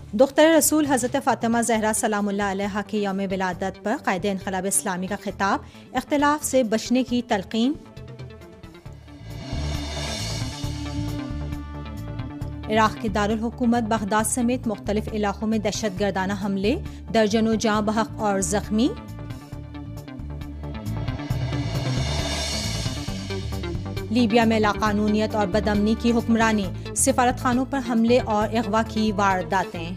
دختر رسول حضرت فاطمہ زہرا سلام اللہ علیہا کے یوم ولادت پر قائد انقلاب اسلامی کا خطاب، اختلاف سے بچنے کی تلقین۔ عراق کے دارالحکومت بغداد سمیت مختلف علاقوں میں دہشت گردانہ حملے، درجنوں جاں بحق اور زخمی۔ لیبیا میں لاقانونیت اور بدامنی کی حکمرانی، سفارت خانوں پر حملے اور اغوا کی وارداتیں۔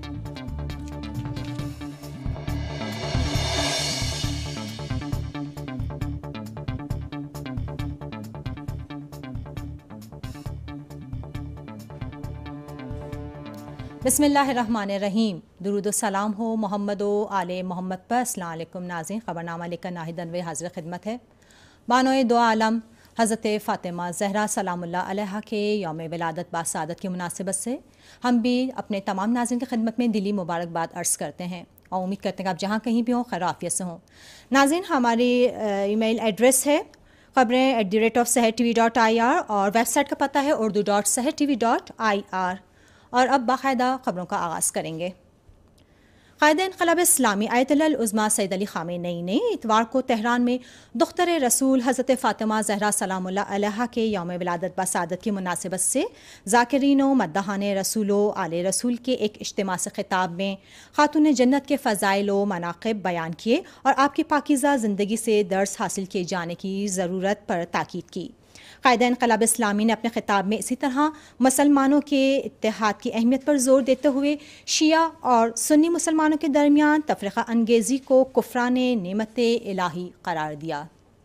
بسم اللہ الرحمن الرحیم۔ درود و سلام ہو محمد و آل محمد پر۔ السلام علیکم ناظرین، خبرنامہ لے کر ناہید انوے حاضر خدمت ہے۔ بانوئے دو عالم حضرت فاطمہ زہرا سلام اللہ علیہا کے یوم ولادت باسعادت کی مناسبت سے ہم بھی اپنے تمام ناظرین کی خدمت میں دلی مبارکباد عرض کرتے ہیں اور امید کرتے ہیں کہ آپ جہاں کہیں بھی ہوں خیر عافیت سے ہوں۔ ناظرین، ہماری ای میل ایڈریس ہے خبریں@sehertv.ir اور ویب سائٹ کا پتہ ہے urdu.sehertv.ir۔ اور اب باقاعدہ خبروں کا آغاز کریں گے۔ قائد انقلاب اسلامی آیت اللہ العظمیٰ سید علی خامنئی نے اتوار کو تہران میں دختر رسول حضرت فاطمہ زہرا سلام اللہ علیہا کے یوم ولادت باسعادت کی مناسبت سے ذاکرین و مداحان رسول و آل رسول کے ایک اجتماع سے خطاب میں خاتون جنت کے فضائل و مناقب بیان کیے اور آپ کی پاکیزہ زندگی سے درس حاصل کیے جانے کی ضرورت پر تاکید کی۔ قائد انقلاب اسلامی نے اپنے خطاب میں اسی طرح مسلمانوں کے اتحاد کی اہمیت پر زور دیتے ہوئے شیعہ اور سنی مسلمانوں کے درمیان تفرقہ انگیزی کو کفران نعمت الہی قرار دیا۔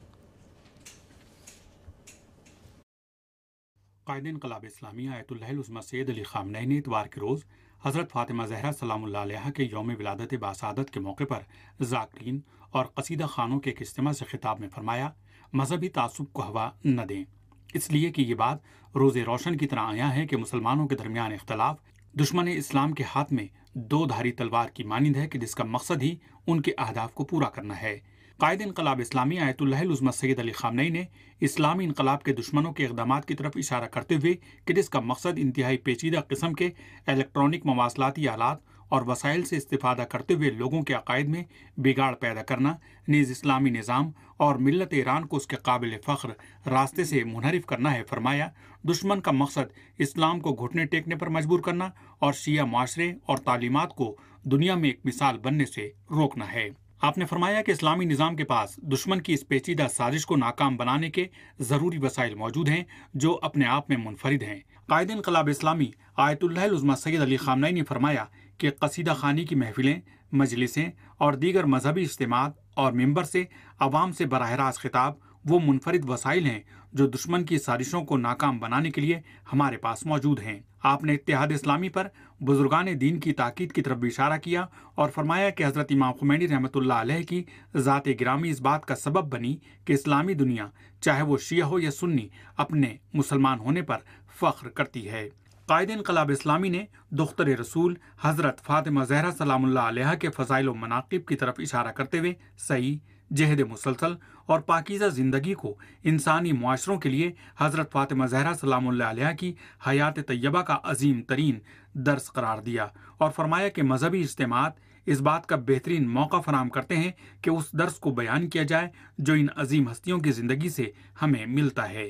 قائد انقلاب اسلامی آیت اللہ العظمیٰ سید علی خامنئی نے اتوار کے روز حضرت فاطمہ زہرا سلام اللہ علیہا کے یوم ولادت باسعادت کے موقع پر ذاکرین اور قصیدہ خانوں کے ایک اجتماع سے خطاب میں فرمایا، مذہبی تعصب کو ہوا نہ دیں، اس لیے کہ یہ بات روز روشن کی طرح آیا ہے کہ مسلمانوں کے درمیان اختلاف دشمن اسلام کے ہاتھ میں دو دھاری تلوار کی مانند ہے کہ جس کا مقصد ہی ان کے اہداف کو پورا کرنا ہے۔ قائد انقلاب اسلامی آیت اللہ العظمیٰ سید علی خامنئی نے اسلامی انقلاب کے دشمنوں کے اقدامات کی طرف اشارہ کرتے ہوئے کہ جس کا مقصد انتہائی پیچیدہ قسم کے الیکٹرانک مواصلاتی آلات اور وسائل سے استفادہ کرتے ہوئے لوگوں کے عقائد میں بگاڑ پیدا کرنا، نیز اسلامی نظام اور ملت ایران کو اس کے قابل فخر راستے سے منحرف کرنا ہے، فرمایا دشمن کا مقصد اسلام کو گھٹنے ٹیکنے پر مجبور کرنا اور شیعہ معاشرے اور تعلیمات کو دنیا میں ایک مثال بننے سے روکنا ہے۔ آپ نے فرمایا کہ اسلامی نظام کے پاس دشمن کی اس پیچیدہ سازش کو ناکام بنانے کے ضروری وسائل موجود ہیں جو اپنے آپ میں منفرد ہیں۔ قائد انقلاب اسلامی آیت اللہ العظمیٰ سید علی خامنئی نے فرمایا کہ قصیدہ خوانی کی محفلیں، مجلسیں اور دیگر مذہبی اجتماعات اور ممبر سے عوام سے براہ راست خطاب وہ منفرد وسائل ہیں جو دشمن کی سازشوں کو ناکام بنانے کے لیے ہمارے پاس موجود ہیں۔ آپ نے اتحاد اسلامی پر بزرگان دین کی تاکید کی طرف بھی اشارہ کیا اور فرمایا کہ حضرت امام خمینی رحمۃ اللہ علیہ کی ذات گرامی اس بات کا سبب بنی کہ اسلامی دنیا چاہے وہ شیعہ ہو یا سنی اپنے مسلمان ہونے پر فخر کرتی ہے۔ قائد انقلاب اسلامی نے دختر رسول حضرت فاطمہ زہرا سلام اللہ علیہا کے فضائل و مناقب کی طرف اشارہ کرتے ہوئے صحیح، جہد مسلسل اور پاکیزہ زندگی کو انسانی معاشروں کے لیے حضرت فاطمہ زہرا سلام اللہ علیہا کی حیات طیبہ کا عظیم ترین درس قرار دیا اور فرمایا کہ مذہبی اجتماعات اس بات کا بہترین موقع فراہم کرتے ہیں کہ اس درس کو بیان کیا جائے جو ان عظیم ہستیوں کی زندگی سے ہمیں ملتا ہے۔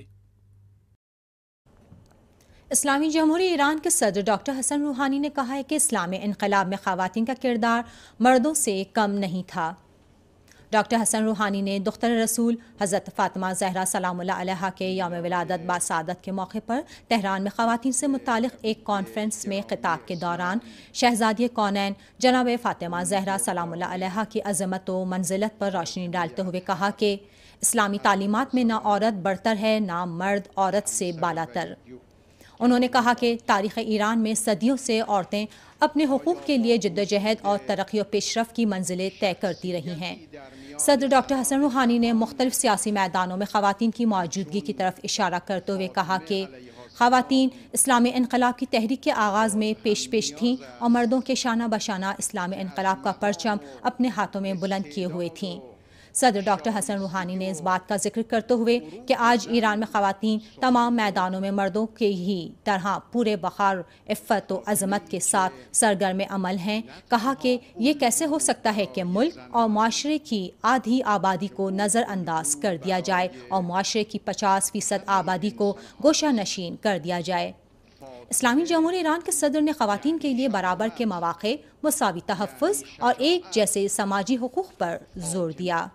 اسلامی جمہوریہ ایران کے صدر ڈاکٹر حسن روحانی نے کہا ہے کہ اسلامی انقلاب میں خواتین کا کردار مردوں سے کم نہیں تھا۔ ڈاکٹر حسن روحانی نے دختر رسول حضرت فاطمہ زہرا سلام اللہ علیہا کے یوم ولادت باسعادت کے موقع پر تہران میں خواتین سے متعلق ایک کانفرنس میں خطاب کے دوران شہزادی کونین جناب فاطمہ زہرا سلام اللہ علیہا کی عظمت و منزلت پر روشنی ڈالتے ہوئے کہا کہ اسلامی تعلیمات میں نہ عورت برتر ہے نہ مرد عورت سے بالاتر۔ انہوں نے کہا کہ تاریخ ایران میں صدیوں سے عورتیں اپنے حقوق کے لیے جدوجہد اور ترقی و پیش رفت کی منزلیں طے کرتی رہی ہیں۔ صدر ڈاکٹر حسن روحانی نے مختلف سیاسی میدانوں میں خواتین کی موجودگی کی طرف اشارہ کرتے ہوئے کہا کہ خواتین اسلامی انقلاب کی تحریک کے آغاز میں پیش تھیں اور مردوں کے شانہ بشانہ اسلامی انقلاب کا پرچم اپنے ہاتھوں میں بلند کیے ہوئے تھیں۔ صدر ڈاکٹر حسن روحانی نے اس بات کا ذکر کرتے ہوئے کہ آج ایران میں خواتین تمام میدانوں میں مردوں کے ہی طرح پورے وقار، عفت و عظمت کے ساتھ سرگرم عمل ہیں، کہا کہ یہ کیسے ہو سکتا ہے کہ ملک اور معاشرے کی آدھی آبادی کو نظر انداز کر دیا جائے اور معاشرے کی 50% آبادی کو گوشہ نشین کر دیا جائے۔ اسلامی جمہوریہ ایران کے صدر نے خواتین کے لیے برابر کے مواقع، مساوی تحفظ اور ایک جیسے سماجی حقوق پر زور دیا۔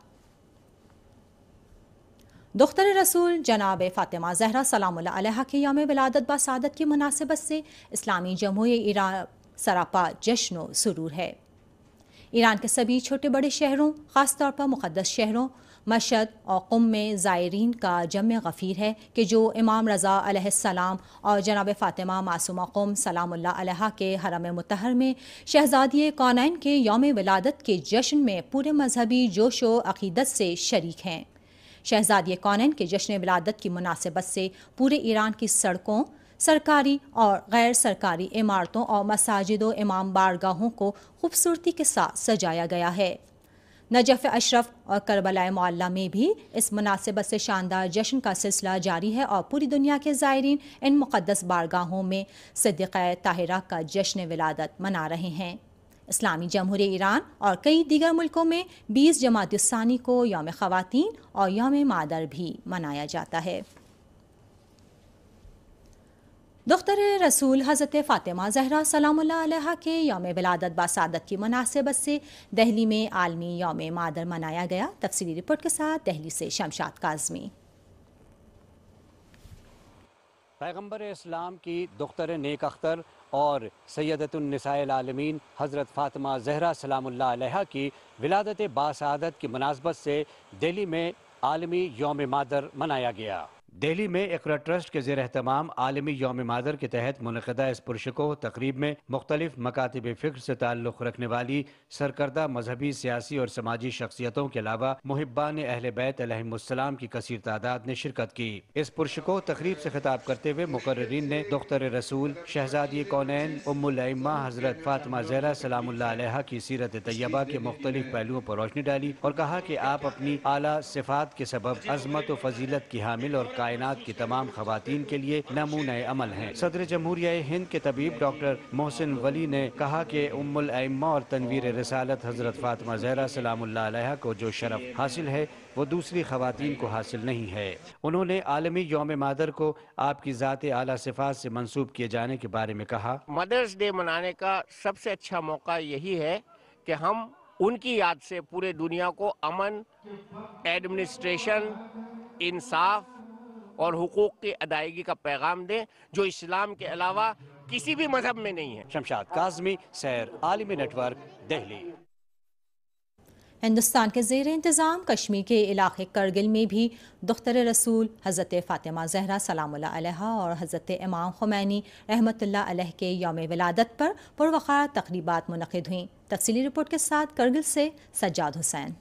دختر رسول جناب فاطمہ زہرا سلام اللہ علیہا کے یوم ولادت باسعادت کی مناسبت سے اسلامی جمہوریہ ایران سراپا جشن و سرور ہے۔ ایران کے سبھی چھوٹے بڑے شہروں، خاص طور پر مقدس شہروں مشہد اور قم میں زائرین کا جم غفیر ہے کہ جو امام رضا علیہ السلام اور جناب فاطمہ معصومہ قم سلام اللہ علیہا کے حرم مطہر میں شہزادی کونین کے یوم ولادت کے جشن میں پورے مذہبی جوش و عقیدت سے شریک ہیں۔ شہزادی کونین کے جشن ولادت کی مناسبت سے پورے ایران کی سڑکوں، سرکاری اور غیر سرکاری عمارتوں اور مساجد و امام بارگاہوں کو خوبصورتی کے ساتھ سجایا گیا ہے۔ نجف اشرف اور کربلا معلیٰ میں بھی اس مناسبت سے شاندار جشن کا سلسلہ جاری ہے اور پوری دنیا کے زائرین ان مقدس بارگاہوں میں صدیقہ طاہرہ کا جشن ولادت منا رہے ہیں۔ اسلامی جمہوریہ ایران اور کئی دیگر ملکوں میں 20 جمادی الثانی کو یوم خواتین اور یوم مادر بھی منایا جاتا ہے۔ دختر رسول حضرت فاطمہ زہرا سلام اللہ علیہا کے یوم ولادت باسعادت کی مناسبت سے دہلی میں عالمی یوم مادر منایا گیا۔ تفصیلی رپورٹ کے ساتھ دہلی سے شمشاد کاظمی۔ پیغمبر اسلام کی دختر نیک اختر اور سیدۃ النساء العالمین حضرت فاطمہ زہرا سلام اللہ علیہا کی ولادت باسعادت کی مناسبت سے دہلی میں عالمی یوم مادر منایا گیا۔ دہلی میں اقرا ٹرسٹ کے زیر اہتمام عالمی یوم مادر کے تحت منعقدہ اس پرشکوہ تقریب میں مختلف مکاتب فکر سے تعلق رکھنے والی سرکردہ مذہبی، سیاسی اور سماجی شخصیتوں کے علاوہ محبان اہل بیت علیہم السلام کی کثیر تعداد نے شرکت کی۔ اس پرشکوہ تقریب سے خطاب کرتے ہوئے مقررین نے دختر رسول شہزادی کونین ام الائمہ حضرت فاطمہ زہرا سلام اللہ علیہا کی سیرت طیبہ کے مختلف پہلوؤں پر روشنی ڈالی اور کہا کہ آپ اپنی اعلیٰ صفات کے سبب عظمت و فضیلت کی حامل اور کائنات کی تمام خواتین کے لیے نمونہ عمل ہیں۔ صدر جمہوریہ ہند کے طبیب ڈاکٹر محسن ولی نے کہا کہ ام الائمہ اور تنویر رسالت حضرت فاطمہ زہرا سلام اللہ علیہا کو جو شرف حاصل ہے وہ دوسری خواتین کو حاصل نہیں ہے۔ انہوں نے عالمی یوم مادر کو آپ کی ذات اعلیٰ صفات سے منسوب کیے جانے کے بارے میں کہا۔ مدرس ڈے منانے کا سب سے اچھا موقع یہی ہے کہ ہم ان کی یاد سے پورے دنیا کو امن، ایڈمنسٹریشن، انصاف اور حقوق کی ادائیگی کا پیغام دیں جو اسلام کے علاوہ کسی بھی مذہب میں نہیں ہے۔ شمشاد کاظمی، سیر عالمی نیٹ ورک، دہلی۔ ہندوستان کے زیر انتظام کشمیر کے علاقے کرگل میں بھی دختر رسول حضرت فاطمہ زہرا سلام اللہ علیہا اور حضرت امام خمینی رحمۃ اللہ علیہ کے یوم ولادت پر پروقار تقریبات منعقد ہوئیں۔ تفصیلی رپورٹ کے ساتھ کرگل سے سجاد حسین۔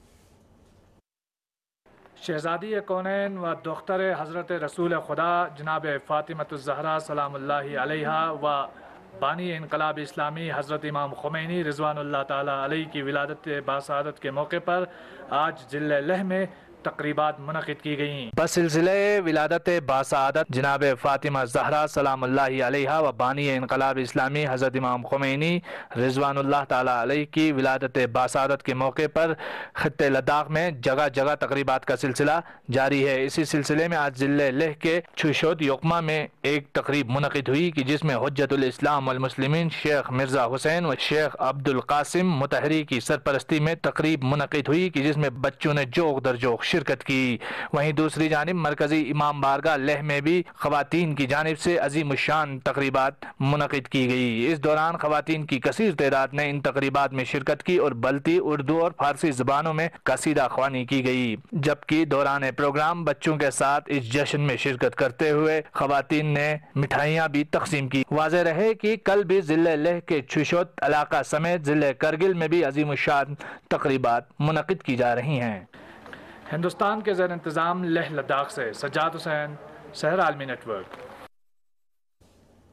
شہزادی کونین و دختر حضرت رسول خدا جناب فاطمہ الزہرا سلام اللہ علیہا و بانی انقلاب اسلامی حضرت امام خمینی رضوان اللہ تعالی علیہ کی ولادت باسعادت کے موقع پر آج ضلع لہ میں تقریبات منعقد کی گئیں۔ بسلسلہ ولادت باسعادت جناب فاطمہ زہرا سلام اللہ علیہا و بانی انقلاب اسلامی حضرت امام خمینی رضوان اللہ تعالی علیہ کی ولادت باسعادت کے موقع پر خطے لداخ میں جگہ جگہ تقریبات کا سلسلہ جاری ہے۔ اسی سلسلے میں آج ضلع لہ کے چھوشوت یقما میں ایک تقریب منعقد ہوئی کہ جس میں حجت الاسلام والمسلمین شیخ مرزا حسین و شیخ عبد القاسم مطہری کی سرپرستی میں تقریب منعقد ہوئی کہ جس میں بچوں نے جوق در جوق شرکت کی۔ وہیں دوسری جانب مرکزی امام بارگاہ لہ میں بھی خواتین کی جانب سے عظیم الشان تقریبات منعقد کی گئی۔ اس دوران خواتین کی کثیر تعداد نے ان تقریبات میں شرکت کی اور بلتی، اردو اور فارسی زبانوں میں قصیدہ خوانی کی گئی، جبکہ دوران پروگرام بچوں کے ساتھ اس جشن میں شرکت کرتے ہوئے خواتین نے مٹھائیاں بھی تقسیم کی۔ واضح رہے کہ کل بھی ضلع لہ کے چھوشوت علاقہ سمیت ضلع کرگل میں بھی عظیم الشان تقریبات منعقد کی جا رہی ہیں۔ ہندوستان کے زیر انتظام لہ لداخ سے سجاد حسین، سحر عالمی نیٹ ورک۔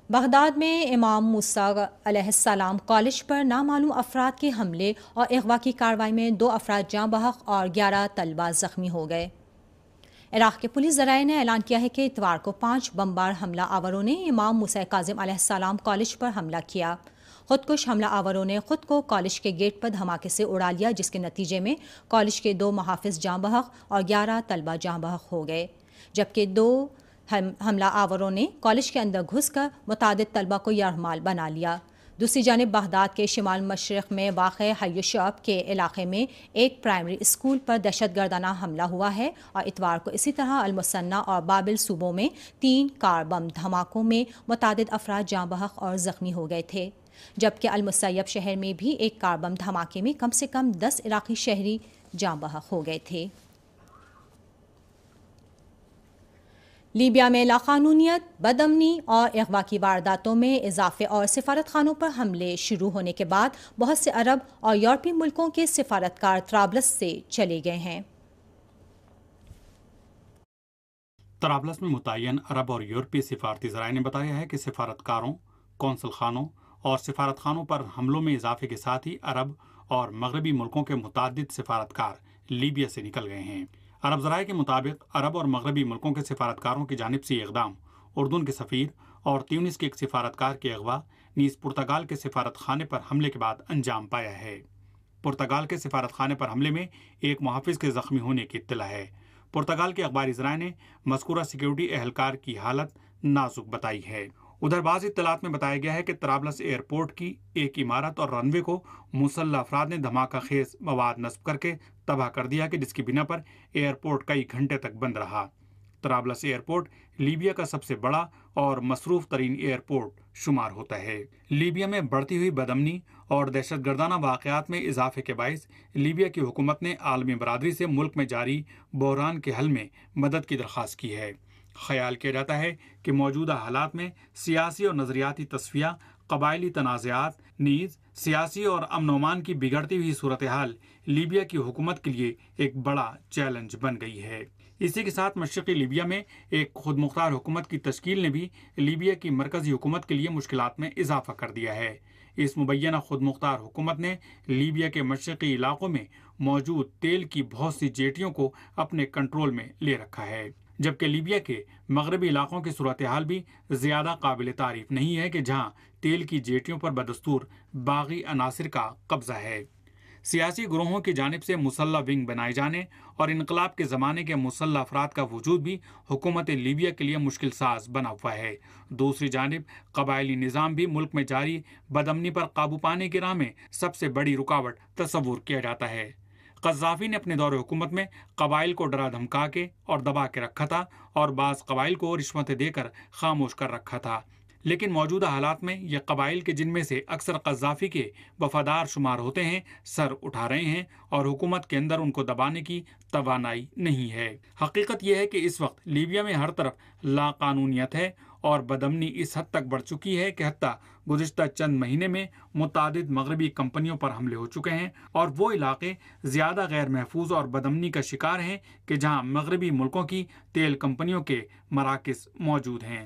بغداد میں امام موسیٰ علیہ السلام کالج پر نامعلوم افراد کے حملے اور اغوا کی کارروائی میں 2 افراد جاں بحق اور 11 طلبہ زخمی ہو گئے۔ عراق کے پولیس ذرائع نے اعلان کیا ہے کہ اتوار کو 5 بمبار حملہ آوروں نے امام موسیٰ کاظم علیہ السلام کالج پر حملہ کیا۔ خودکش حملہ آوروں نے خود کو کالج کے گیٹ پر دھماکے سے اڑا لیا، جس کے نتیجے میں کالج کے 2 محافظ جاں بحق اور 11 طلبہ جاں بحق ہو گئے، جبکہ 2 حملہ آوروں نے کالج کے اندر گھس کر متعدد طلبہ کو یرغمال بنا لیا۔ دوسری جانب بغداد کے شمال مشرق میں واقع حی الشعب کے علاقے میں ایک پرائمری اسکول پر دہشت گردانہ حملہ ہوا ہے اور اتوار کو اسی طرح المثنی اور بابل صوبوں میں 3 کار بم دھماکوں میں متعدد افراد جاں بحق اور زخمی ہو گئے تھے، جبکہ المصیب شہر میں بھی ایک کار بم دھماکے میں کم سے کم 10 عراقی شہری جاں بحق ہو گئے تھے۔ لیبیا میں لاقانونیت، بدامنی اور اغوا کی وارداتوں میں اضافے اور سفارت خانوں پر حملے شروع ہونے کے بعد بہت سے عرب اور یورپی ملکوں کے سفارتکار طرابلس سے چلے گئے ہیں۔ طرابلس میں متعین عرب اور یورپی سفارتی ذرائع نے بتایا ہے کہ سفارتکاروں، قونصل خانوں اور سفارت خانوں پر حملوں میں اضافے کے ساتھ ہی عرب اور مغربی ملکوں کے متعدد سفارتکار لیبیا سے نکل گئے ہیں۔ عرب ذرائع کے مطابق عرب اور مغربی ملکوں کے سفارتکاروں کی جانب سے یہ اقدام اردن کے سفیر اور تیونس کے ایک سفارتکار کے اغوا نیز پرتگال کے سفارت خانے پر حملے کے بعد انجام پایا ہے۔ پرتگال کے سفارت خانے پر حملے میں ایک محافظ کے زخمی ہونے کی اطلاع ہے۔ پرتگال کے اخباری ذرائع نے مذکورہ سیکیورٹی اہلکار کی حالت نازک بتائی ہے۔ ادھر بعض اطلاعات میں بتایا گیا ہے کہ طرابلس ایئرپورٹ کی ایک عمارت اور رن وے کو مسلح افراد نے دھماکہ خیز مواد نصب کر کے تباہ کر دیا، کہ جس کی بنا پر ایئرپورٹ کئی گھنٹے تک بند رہا۔ طرابلس ایئرپورٹ لیبیا کا سب سے بڑا اور مصروف ترین ایئرپورٹ شمار ہوتا ہے۔ لیبیا میں بڑھتی ہوئی بدامنی اور دہشت گردانہ واقعات میں اضافے کے باعث لیبیا کی حکومت نے عالمی برادری سے ملک میں جاری بحران کے حل میں مدد کی درخواست کی ہے۔ خیال کیا جاتا ہے کہ موجودہ حالات میں سیاسی اور نظریاتی تصفیہ، قبائلی تنازعات نیز سیاسی اور امن و امان کی بگڑتی ہوئی صورتحال لیبیا کی حکومت کے لیے ایک بڑا چیلنج بن گئی ہے۔ اسی کے ساتھ مشرقی لیبیا میں ایک خود مختار حکومت کی تشکیل نے بھی لیبیا کی مرکزی حکومت کے لیے مشکلات میں اضافہ کر دیا ہے۔ اس مبینہ خود مختار حکومت نے لیبیا کے مشرقی علاقوں میں موجود تیل کی بہت سی جیٹیوں کو اپنے کنٹرول میں لے رکھا ہے، جبکہ لیبیا کے مغربی علاقوں کی صورتحال بھی زیادہ قابل تعریف نہیں ہے، کہ جہاں تیل کی جیٹیوں پر بدستور باغی عناصر کا قبضہ ہے۔ سیاسی گروہوں کی جانب سے مسلح ونگ بنائے جانے اور انقلاب کے زمانے کے مسلح افراد کا وجود بھی حکومت لیبیا کے لیے مشکل ساز بنا ہوا ہے۔ دوسری جانب قبائلی نظام بھی ملک میں جاری بدامنی پر قابو پانے کی راہ میں سب سے بڑی رکاوٹ تصور کیا جاتا ہے۔ قذافی نے اپنے دور حکومت میں قبائل کو ڈرا دھمکا کے اور دبا کے رکھا تھا اور بعض قبائل کو رشوتیں دے کر خاموش کر رکھا تھا، لیکن موجودہ حالات میں یہ قبائل کے جن میں سے اکثر قذافی کے وفادار شمار ہوتے ہیں سر اٹھا رہے ہیں اور حکومت کے اندر ان کو دبانے کی توانائی نہیں ہے۔ حقیقت یہ ہے کہ اس وقت لیبیا میں ہر طرف لاقانونیت ہے اور بدامنی اس حد تک بڑھ چکی ہے کہ حتیٰ گزشتہ چند مہینے میں متعدد مغربی کمپنیوں پر حملے ہو چکے ہیں، اور وہ علاقے زیادہ غیر محفوظ اور بدامنی کا شکار ہیں کہ جہاں مغربی ملکوں کی تیل کمپنیوں کے مراکز موجود ہیں۔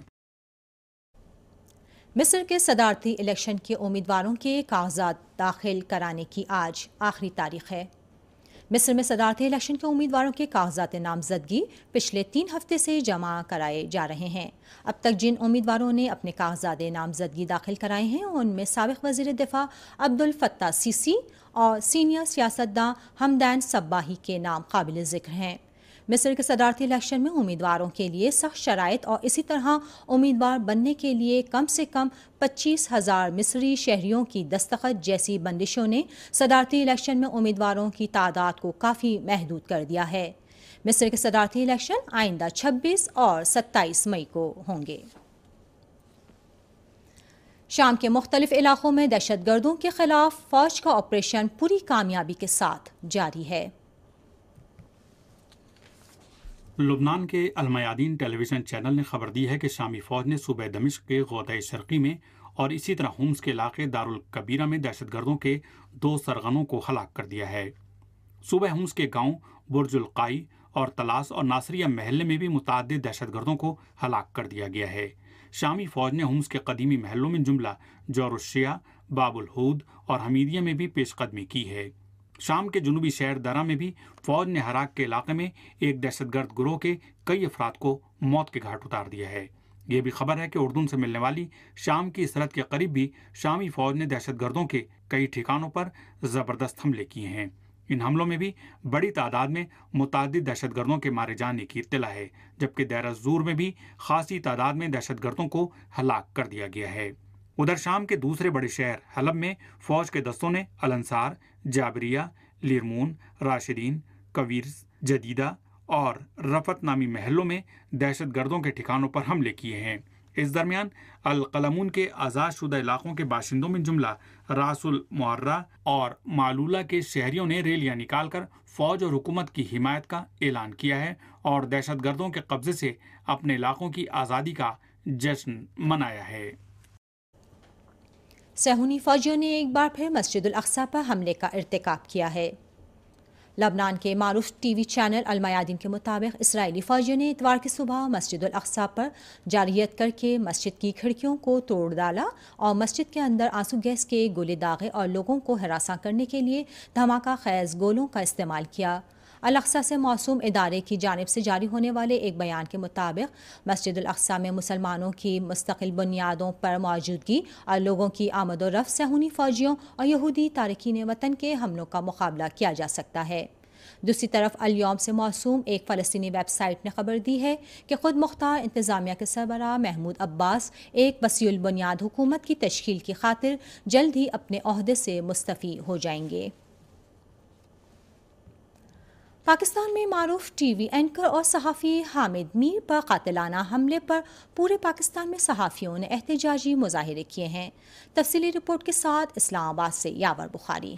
مصر کے صدارتی الیکشن کے امیدواروں کے کاغذات داخل کرانے کی آج آخری تاریخ ہے۔ مصر میں صدارتی الیکشن کے امیدواروں کے کاغذات نامزدگی پچھلے 3 ہفتے سے جمع کرائے جا رہے ہیں۔ اب تک جن امیدواروں نے اپنے کاغذات نامزدگی داخل کرائے ہیں ان میں سابق وزیر دفاع عبدالفتاح سیسی اور سینئر سیاستداں حمدان صباحی کے نام قابل ذکر ہیں۔ مصر کے صدارتی الیکشن میں امیدواروں کے لیے سخت شرائط اور اسی طرح امیدوار بننے کے لیے کم سے کم 25,000 مصری شہریوں کی دستخط جیسی بندشوں نے صدارتی الیکشن میں امیدواروں کی تعداد کو کافی محدود کر دیا ہے۔ مصر کے صدارتی الیکشن آئندہ 26 اور 27 مئی کو ہوں گے۔ شام کے مختلف علاقوں میں دہشت گردوں کے خلاف فوج کا آپریشن پوری کامیابی کے ساتھ جاری ہے۔ لبنان کے المیادین ٹیلی ویژن چینل نے خبر دی ہے کہ شامی فوج نے صوبہ دمشق کے غوطۂ شرقی میں اور اسی طرح ہومس کے علاقے دارالکبیرہ میں دہشت گردوں کے 2 سرغنوں کو ہلاک کر دیا ہے۔ صوبہ ہومس کے گاؤں برج القائی اور طلاس اور ناصریہ محلے میں بھی متعدد دہشت گردوں کو ہلاک کر دیا گیا ہے۔ شامی فوج نے ہومس کے قدیمی محلوں میں جملہ جور الشیعہ، باب الہود اور حمیدیہ میں بھی پیش قدمی کی ہے۔ شام کے جنوبی شہر درہ میں بھی فوج نے ہراک کے علاقے میں ایک دہشت گرد گروہ کے کئی افراد کو موت کے گھاٹ اتار دیا ہے۔ یہ بھی خبر ہے کہ اردن سے ملنے والی شام کی سرحد کے قریب بھی شامی فوج نے دہشت گردوں کے کئی ٹھکانوں پر زبردست حملے کیے ہیں۔ ان حملوں میں بھی بڑی تعداد میں متعدد دہشت گردوں کے مارے جانے کی اطلاع ہے، جبکہ دیر الزور میں بھی خاصی تعداد میں دہشت گردوں کو ہلاک کر دیا گیا ہے۔ ادھر شام کے دوسرے بڑے شہر حلب میں فوج کے دستوں نے الانصار، جابریہ، لیرمون، راشدین، کویرز، جدیدہ اور رفت نامی محلوں میں دہشت گردوں کے ٹھکانوں پر حملے کیے ہیں۔ اس درمیان القلمون کے آزاد شدہ علاقوں کے باشندوں میں جملہ راس المعرہ اور معلولہ کے شہریوں نے ریلیاں نکال کر فوج اور حکومت کی حمایت کا اعلان کیا ہے اور دہشت گردوں کے قبضے سے اپنے علاقوں کی آزادی کا جشن منایا ہے۔ صہیونی فوجیوں نے ایک بار پھر مسجد الاقصی پر حملے کا ارتکاب کیا ہے۔ لبنان کے معروف ٹی وی چینل المیادین کے مطابق اسرائیلی فوجیوں نے اتوار کی صبح مسجد الاقصی پر جارحیت کر کے مسجد کی کھڑکیوں کو توڑ ڈالا اور مسجد کے اندر آنسو گیس کے گولے داغے اور لوگوں کو ہراساں کرنے کے لیے دھماکہ خیز گولوں کا استعمال کیا۔ الاقصی سے موسوم ادارے کی جانب سے جاری ہونے والے ایک بیان کے مطابق مسجد الاقصی میں مسلمانوں کی مستقل بنیادوں پر موجودگی اور لوگوں کی آمد و رفت صہیونی فوجیوں اور یہودی تارکین وطن کے حملوں کا مقابلہ کیا جا سکتا ہے۔ دوسری طرف الیوم سے موسوم ایک فلسطینی ویب سائٹ نے خبر دی ہے کہ خود مختار انتظامیہ کے سربراہ محمود عباس ایک وسیع البنیاد حکومت کی تشکیل کی خاطر جلد ہی اپنے عہدے سے مستعفی ہو جائیں گے۔ پاکستان میں معروف ٹی وی اینکر اور صحافی حامد میر پر قاتلانہ حملے پر پورے پاکستان میں صحافیوں نے احتجاجی مظاہرے کیے ہیں۔ تفصیلی رپورٹ کے ساتھ اسلام آباد سے یاور بخاری۔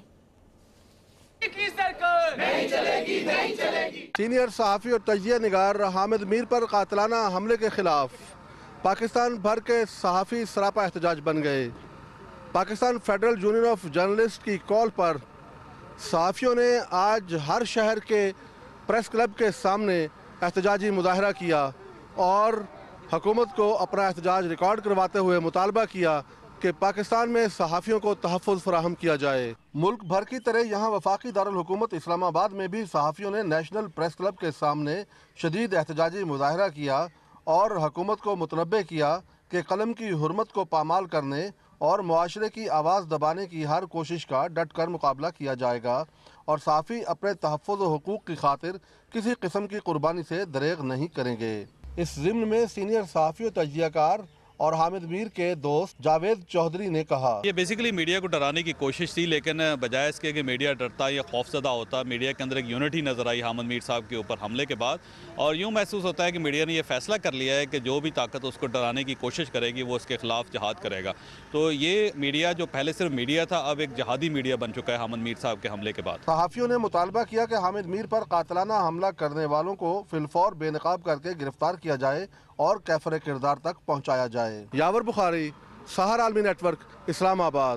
سینئر صحافی اور تجزیہ نگار حامد میر پر قاتلانہ حملے کے خلاف پاکستان بھر کے صحافی سراپا احتجاج بن گئے۔ Pakistan federal union of journalist کی کال پر صحافیوں نے آج ہر شہر کے پریس کلب کے سامنے احتجاجی مظاہرہ کیا اور حکومت کو اپنا احتجاج ریکارڈ کرواتے ہوئے مطالبہ کیا کہ پاکستان میں صحافیوں کو تحفظ فراہم کیا جائے۔ ملک بھر کی طرح یہاں وفاقی دارالحکومت اسلام آباد میں بھی صحافیوں نے نیشنل پریس کلب کے سامنے شدید احتجاجی مظاہرہ کیا اور حکومت کو متنبہ کیا کہ قلم کی حرمت کو پامال کرنے اور معاشرے کی آواز دبانے کی ہر کوشش کا ڈٹ کر مقابلہ کیا جائے گا اور صحافی اپنے تحفظ و حقوق کی خاطر کسی قسم کی قربانی سے دریغ نہیں کریں گے۔ اس ضمن میں سینئر صحافی و تجزیہ کار اور حامد میر کے دوست جاوید چودھری نے کہا یہ بیسیکلی میڈیا کو ڈرانے کی کوشش تھی، لیکن بجائے اس کے کہ میڈیا ڈرتا یا خوفزدہ ہوتا، میڈیا کے اندر ایک یونٹی نظر آئی حامد میر صاحب کے اوپر حملے کے بعد، اور یوں محسوس ہوتا ہے کہ میڈیا نے یہ فیصلہ کر لیا ہے کہ جو بھی طاقت اس کو ڈرانے کی کوشش کرے گی وہ اس کے خلاف جہاد کرے گا۔ تو یہ میڈیا جو پہلے صرف میڈیا تھا اب ایک جہادی میڈیا بن چکا ہے حامد میر صاحب کے حملے کے بعد۔ صحافیوں نے مطالبہ کیا کہ حامد میر پر قاتلانہ حملہ کرنے والوں کو فی الفور بے نقاب کر کے گرفتار کیا جائے اور کیفر کردار تک پہنچایا جائے۔ یاور بخاری، سحر عالمی نیٹ ورک، اسلام آباد۔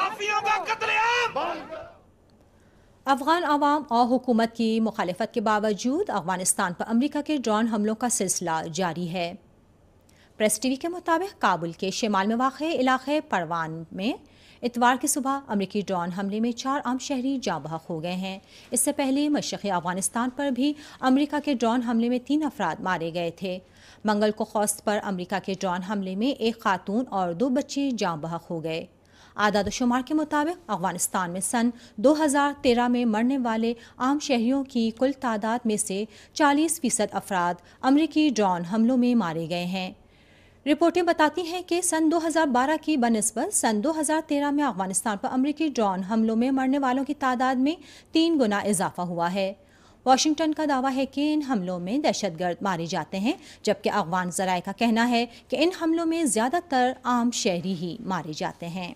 افغان عوام اور حکومت کی مخالفت کے باوجود افغانستان پر امریکہ کے ڈرون حملوں کا سلسلہ جاری ہے۔ پریس ٹی وی کے مطابق کابل کے شمال میں واقع علاقے پروان میں اتوار کی صبح امریکی ڈرون حملے میں 4 عام شہری جاں بحق ہو گئے ہیں۔ اس سے پہلے مشرقی افغانستان پر بھی امریکہ کے ڈرون حملے میں 3 افراد مارے گئے تھے۔ منگل کو خوست پر امریکہ کے ڈرون حملے میں 1 خاتون اور 2 بچے جاں بحق ہو گئے۔ اعداد و شمار کے مطابق افغانستان میں سن 2013 میں مرنے والے عام شہریوں کی کل تعداد میں سے 40% افراد امریکی ڈرون حملوں میں مارے گئے ہیں۔ رپورٹیں بتاتی ہیں کہ سن 2012 کی بنسبت سن 2013 میں افغانستان پر امریکی ڈرون حملوں میں مرنے والوں کی تعداد میں 3 گنا اضافہ ہوا ہے۔ واشنگٹن کا دعویٰ ہے کہ ان حملوں میں دہشت گرد مارے جاتے ہیں، جبکہ افغان ذرائع کا کہنا ہے کہ ان حملوں میں زیادہ تر عام شہری ہی مارے جاتے ہیں۔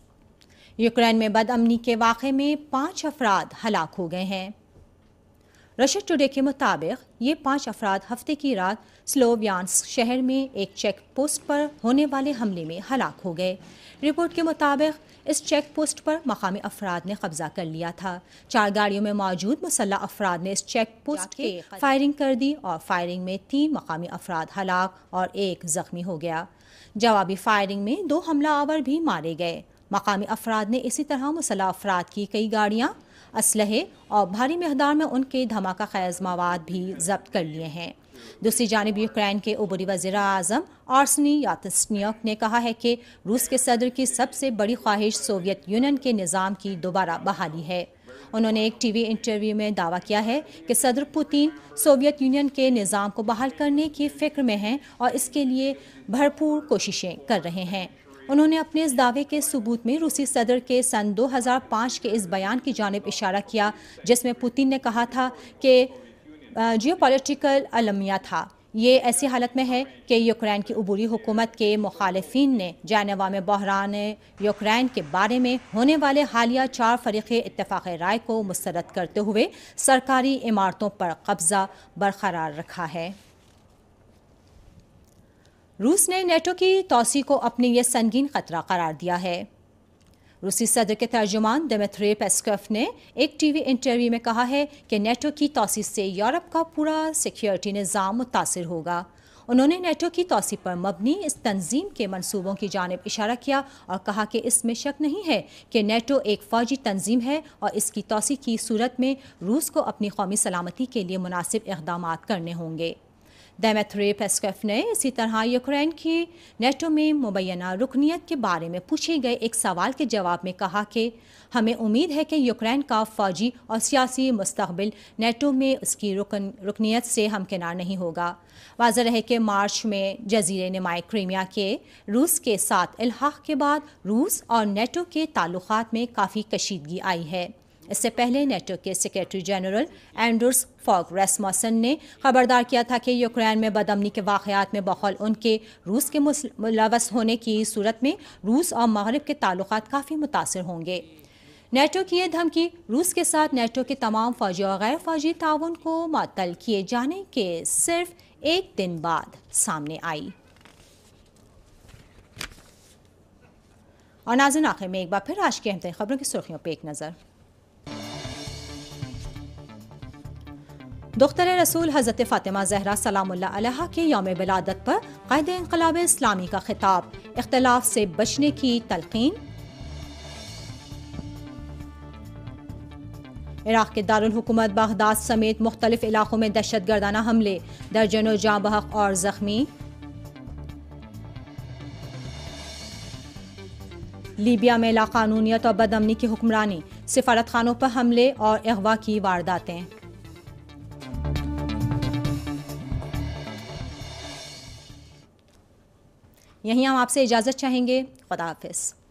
یوکرین میں بد امنی کے واقعے میں 5 افراد ہلاک ہو گئے ہیں۔ رشد ٹوڈے کے مطابق یہ 5 افراد ہفتے کی رات سلوویانسک شہر میں ایک چیک پوسٹ پر ہونے والے حملے میں ہلاک ہو گئے۔ رپورٹ کے مطابق اس چیک پوسٹ پر مقامی افراد نے قبضہ کر لیا تھا۔ 4 گاڑیوں میں موجود مسلح افراد نے اس چیک پوسٹ کی فائرنگ کر دی اور فائرنگ میں 3 مقامی افراد ہلاک اور 1 زخمی ہو گیا۔ جوابی فائرنگ میں 2 حملہ آور بھی مارے گئے۔ مقامی افراد نے اسی طرح مسلح افراد کی کئی گاڑیاں، اسلحے اور بھاری مقدار میں ان کے دھماکہ خیز مواد بھی ضبط کر لیے ہیں۔ دوسری جانب یوکرین کے عبوری وزیر اعظم آرسنی یاتسنیوک نے کہا ہے کہ روس کے صدر کی سب سے بڑی خواہش سوویت یونین کے نظام کی دوبارہ بحالی ہے۔ انہوں نے ایک ٹی وی انٹرویو میں دعویٰ کیا ہے کہ صدر پوتین سوویت یونین کے نظام کو بحال کرنے کی فکر میں ہیں اور اس کے لیے بھرپور کوششیں کر رہے ہیں۔ انہوں نے اپنے اس دعوے کے ثبوت میں روسی صدر کے سن 2005 کے اس بیان کی جانب اشارہ کیا جس میں پوتین نے کہا تھا کہ جیو پولیٹیکل المیہ تھا۔ یہ ایسی حالت میں ہے کہ یوکرین کی عبوری حکومت کے مخالفین نے جنیوا میں بحران یوکرین کے بارے میں ہونے والے حالیہ 4 فریقی اتفاق رائے کو مسترد کرتے ہوئے سرکاری عمارتوں پر قبضہ برقرار رکھا ہے۔ روس نے نیٹو کی توسیع کو اپنے یہ سنگین خطرہ قرار دیا ہے۔ روسی صدر کے ترجمان دمتری پیسکوف نے ایک ٹی وی انٹرویو میں کہا ہے کہ نیٹو کی توسیع سے یورپ کا پورا سیکیورٹی نظام متاثر ہوگا۔ انہوں نے نیٹو کی توسیع پر مبنی اس تنظیم کے منصوبوں کی جانب اشارہ کیا اور کہا کہ اس میں شک نہیں ہے کہ نیٹو ایک فوجی تنظیم ہے اور اس کی توسیع کی صورت میں روس کو اپنی قومی سلامتی کے لیے مناسب اقدامات کرنے ہوں گے۔ دمتری پیسکوف نے اسی طرح یوکرین کی نیٹو میں مبینہ رکنیت کے بارے میں پوچھے گئے ایک سوال کے جواب میں کہا کہ ہمیں امید ہے کہ یوکرین کا فوجی اور سیاسی مستقبل نیٹو میں اس کی رکنیت سے ہمکنار نہیں ہوگا۔ واضح رہے کہ مارچ میں جزیرے نمائے کریمیا کے روس کے ساتھ الحاق کے بعد روس اور نیٹو کے تعلقات میں کافی کشیدگی آئی ہے۔ اس سے پہلے نیٹو کے secretary general Anders Fogh Rasmussen نے خبردار کیا تھا کہ یوکرین میں بدامنی کے واقعات میں بقول ان کے روس کے ملوث ہونے کی صورت میں روس اور مغرب کے تعلقات کافی متاثر ہوں گے۔ نیٹو کی یہ دھمکی روس کے ساتھ نیٹو کے تمام فوجی اور غیر فوجی تعاون کو معطل کیے جانے کے صرف 1 دن بعد سامنے آئی۔ اور ناظرین، آخر میں ایک بار پھر آج کی اہم ترین خبروں کی سرخیوں پہ ایک نظر۔ دختر رسول حضرت فاطمہ زہرا سلام اللہ علیہا کے یوم ولادت پر قائد انقلاب اسلامی کا خطاب، اختلاف سے بچنے کی تلقین۔ عراق کے دارالحکومت بغداد سمیت مختلف علاقوں میں دہشت گردانہ حملے، درجنوں جاں بحق اور زخمی۔ لیبیا میں لاقانونیت اور بدامنی کی حکمرانی، سفارت خانوں پر حملے اور اغوا کی وارداتیں۔ یہیں ہم آپ سے اجازت چاہیں گے۔ خدا حافظ۔